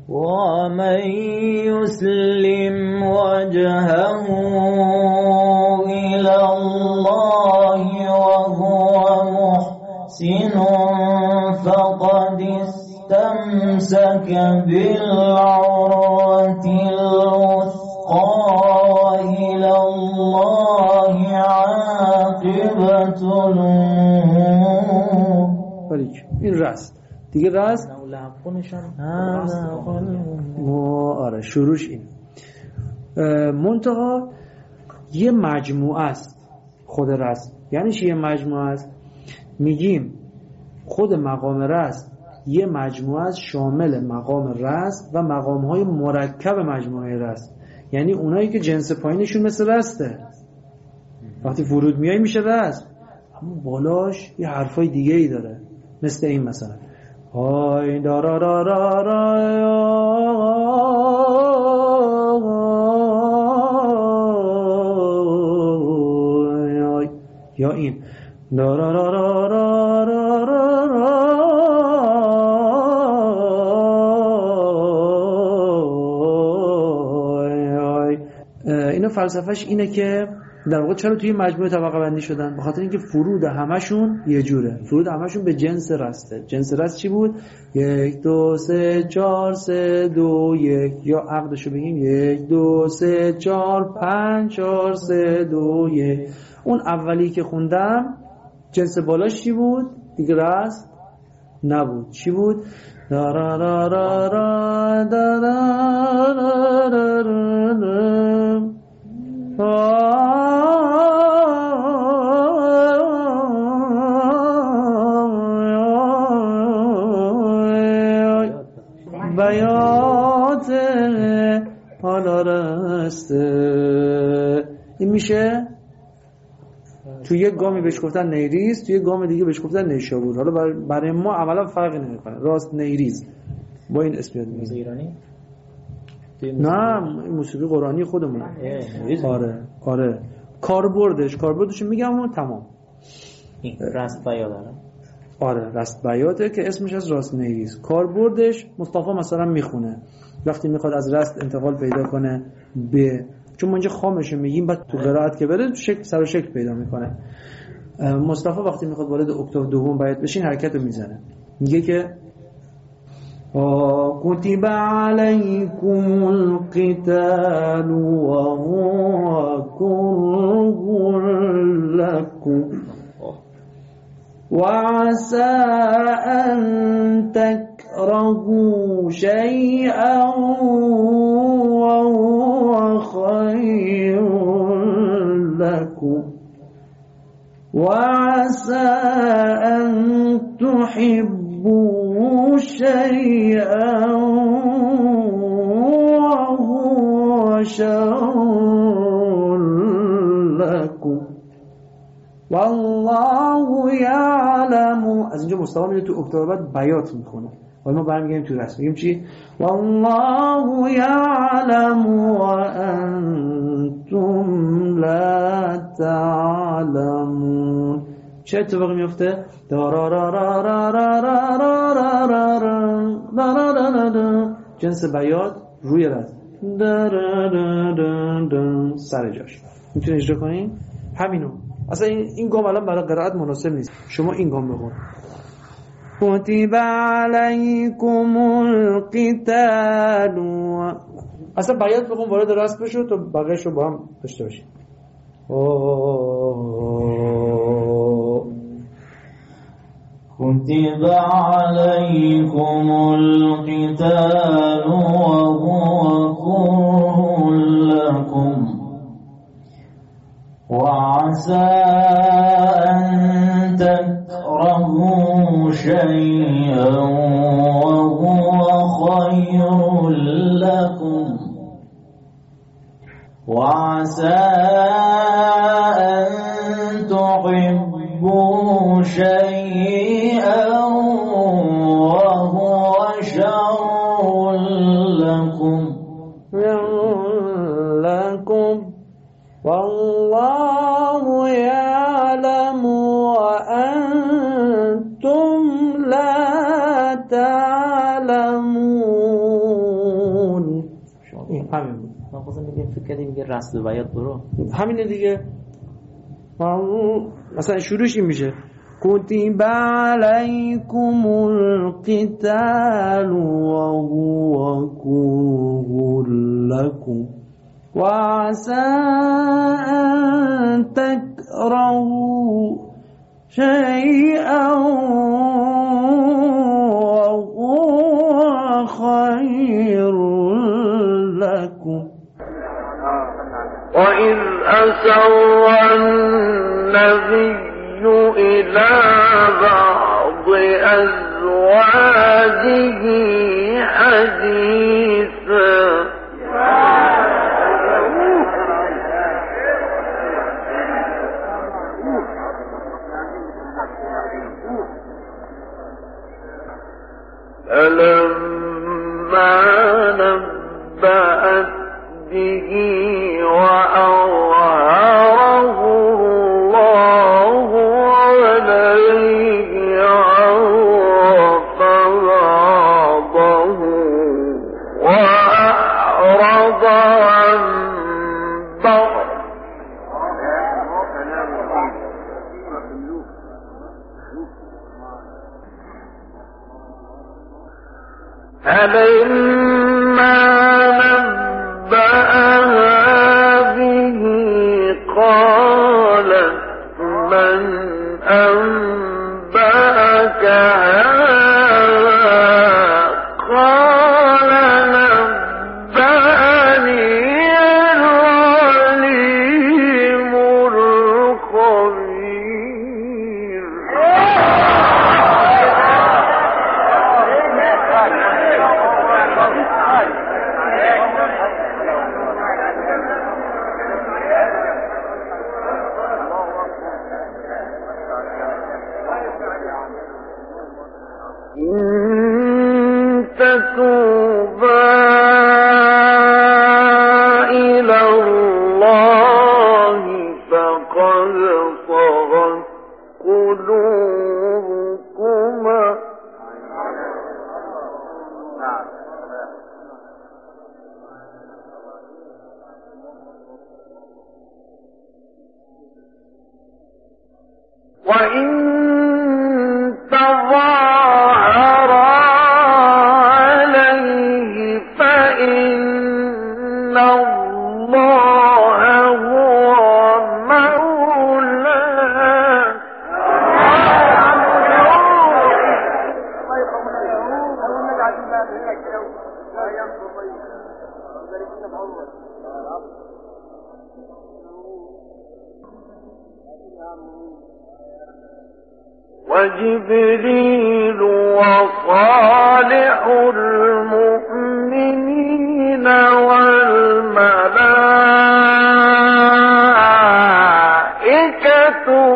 ومن يسلم وجهه إلى الله وهو محسن فقد استمسك بالعروة الوثقى وإلى الله عاقبة الأمور. این رست دیگه رست آره شروعش این منتها یه مجموعه است. خود رست یعنی چی؟ یه مجموعه است. میگیم خود مقام رست یه مجموعه است شامل مقام رست و مقام‌های مرکب مجموعه رست، یعنی اونایی که جنس پایینشون مثل رسته وقتی ورود میای میشه رست، اما بالاش یه حرفای دیگه ای داره مثل این مثلا های دارارارارا یا این اینا فلسفهش اینه که در واقع چرا توی مجموعه طبقه بندی شدن؟ به خاطر اینکه فرود همشون یه جوره، فرود همشون به جنس رسته. جنس رست چی بود؟ 1 2 3 4 3 2 1 یا عقدشو بگیم 1 2 3 4 5 4 3 2 1. اون اولی که خوندم جنس بالاش چی بود؟ دیگه رست نبود. چی بود؟ بیات حالا رسته. این میشه تو یک گامی بهش گفتن نیریز، تو یک گام دیگه بهش گفتن نیشابور. حالا برای ما عملا فرقی نمیکنه، راست نیریز با این اسم یاد میگیره. ایرانی؟ نه موسیقی قرآنی خودمونه. آره کاربردش میگم تمام. این راست بیاد داره. آره راست بیاته که اسمش از راست نیریز. کاربردش مصطفی مثلا میخونه وقتی میخواد از رست انتقال پیدا کنه به، چون ما اینجا خامشه میگیم بعد تو قرائت که بره سر و شکل پیدا میکنه. مصطفی وقتی میخواد وارد اکتاف دوم بیت بشین حرکت رو میزنه، میگه که کتب علیکم القتال و هو کره لکم و عسى ان تکرهوا شیئا و هو خیر لکم و عسى ان تحبوا شيئا وهو شر لكم والله يعلم. از اینجا مصطفی میره تو اکتاب بیات میخونه و ما برمیگردیم تو رسم میگیم چی؟ والله يعلم وانتم لا تعلمون. چه اتفاقی میفته؟ جنس بیات روی رد سر جاش. میتونی اجرا کنین؟ همینو. اصلا این گام الان برای قرائت مناسب نیست، شما این گام بخون. کتب علیکم القتال. اصلا بیات بخون وارد راست بشو تا بقیه‌شو رو با هم داشته باشیم. كتب عليكم القتال وهو كره لكم وعسى أن تكرهوا شيئا وهو خير لكم وعسى أن تحبوا شيئا وهو شر لكم والله يعلم وأنتم لا تعلمون. این همین بود. ما خواستم بگیم فکر کردیم میگه رسل و بیات برو. همینه دیگه. مثلا شروعش این میشه کتب علیکم القتال وهو كره لكم وعسى أن تكرهوا شيئا وهو خير لكم. وإذ أسر النبي إلى بعض أزواجه حديثا فلما نبأت به وأظهره الله عليه عرف بعضه وأعرض عن بعض فلما نبأها به قالت من أنبأك هذا قال نبأني العليم الخبير. إن تتوبا إلى الله فقد صغت قلوبكما وإن تظاهرا عليه فإن الله هو مولاه وجبريل وصالح المؤمنين والملائكة